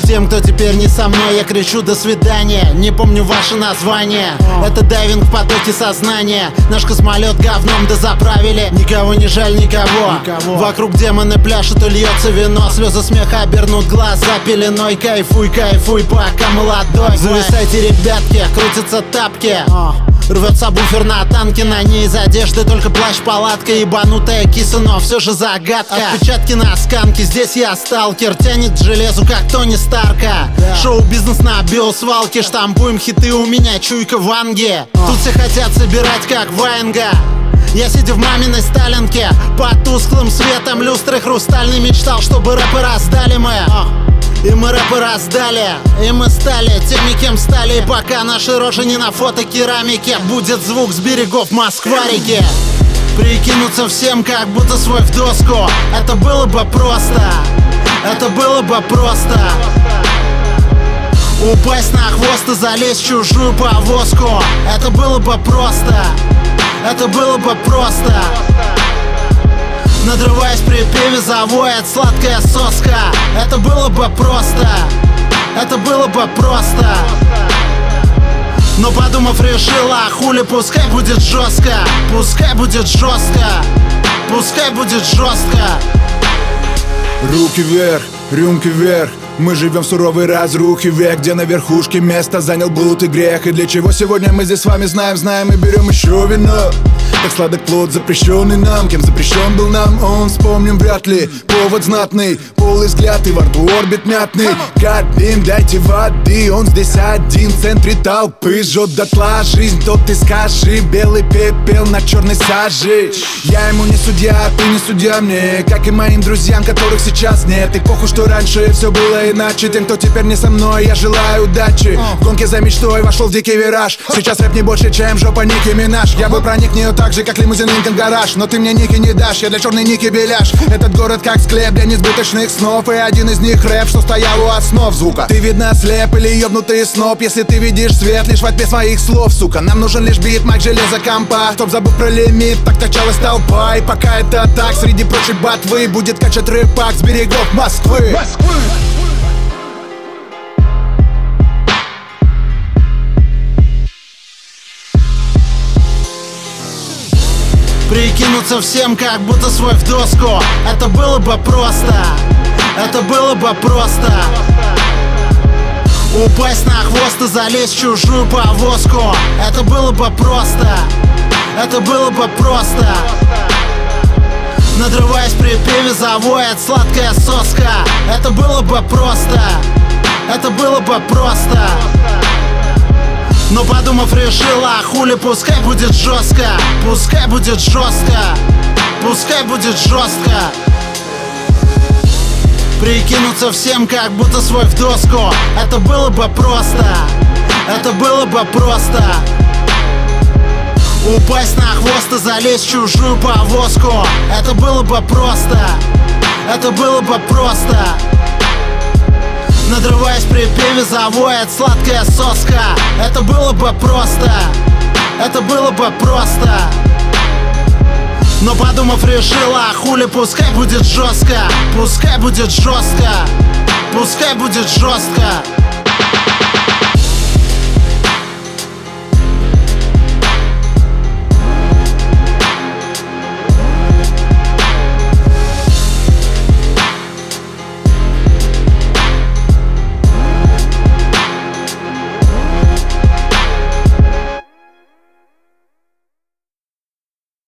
Тем, кто теперь не со мной, я кричу до свидания. Не помню ваше название. Это дайвинг в потоке сознания. Наш космолет говном дозаправили. Никого не жаль, никого. Вокруг демоны пляшут и льется вино. Слезы смеха обернут глаза пеленой. Кайфуй, кайфуй, пока молодой. Зависайте, ребятки, крутятся тапки. Рвется буфер на танке, на ней из одежды только плащ-палатка. Ебанутая киса, но все же загадка. Отпечатки на сканке, здесь я сталкер. Тянет железу, как Тони Старка. Шоу-бизнес на биосвалке. Штампуем хиты, у меня чуйка в Анге. Тут все хотят собирать, как Ваенга. Я, сидя в маминой сталинке, под тусклым светом люстры хрустальный, мечтал, чтобы рэпы раздали мы. И мы рэпы раздали, и мы стали теми, кем стали. И пока наши рожи не на фотокерамике, будет звук с берегов Москва-реки. Прикинуться всем, как будто свой в доску. Это было бы просто, это было бы просто. Упасть на хвост и залезть в чужую повозку. Это было бы просто, это было бы просто. Надрываясь при певе, завоет сладкая соска. Это было бы просто, это было бы просто. Но подумав, решила, а хули, пускай будет жестко. Пускай будет жестко, пускай будет жестко. Руки вверх, рюмки вверх. Мы живем в суровой разрухе век, где на верхушке место занял блуд и грех. И для чего сегодня мы здесь с вами знаем и берем еще вино. Так сладок плод, запрещенный нам. Кем запрещен был нам, он вспомним вряд ли. Повод знатный, полый взгляд и во рту орбит мятный. Кадим, дайте воды, он здесь один в центре толпы. Жжет дотла жизнь, то ты скажи. Белый пепел на черной саже. Я ему не судья, ты не судья мне. Как и моим друзьям, которых сейчас нет. И похуй, что раньше все было иначе. Тем, кто теперь не со мной, я желаю удачи. В гонке за мечтой вошел в дикий вираж. Сейчас рэп не больше, чем жопа Ники Минаж. Я бы проник в нее так же, как лимузин Линкольн гараж. Но ты мне Ники не дашь, я для черной Ники беляш. Этот город как склеп для несбыточных снов. И один из них рэп, что стоял у основ звука. Ты, видно, слеп или ёбнутый сноп, если ты видишь свет лишь во тьме своих слов, сука. Нам нужен лишь бит, маг, железо, компа. Чтоб забыв про лимит, так качалась толпа. И пока это так, среди прочей ботвы будет качать рэпак с берегов Москвы. Прикинуться всем, как будто свой в доску. Это было бы просто, это было бы просто. Упасть на хвост и залезть в чужую повозку. Это было бы просто, это было бы просто. Надрываясь при певе, завоет сладкая соска. Это было бы просто, это было бы просто. Но подумав, решила, а хули, пускай будет жестко. Пускай будет жестко, пускай будет жестко. Прикинуться всем, как будто свой в доску. Это было бы просто, это было бы просто. Упасть на хвост и залезть в чужую повозку. Это было бы просто, это было бы просто. Надрываясь при певе, завоет сладкая соска. Это было бы просто, это было бы просто. Но подумав, решила, а хули, пускай будет жестко. Пускай будет жестко, пускай будет жестко.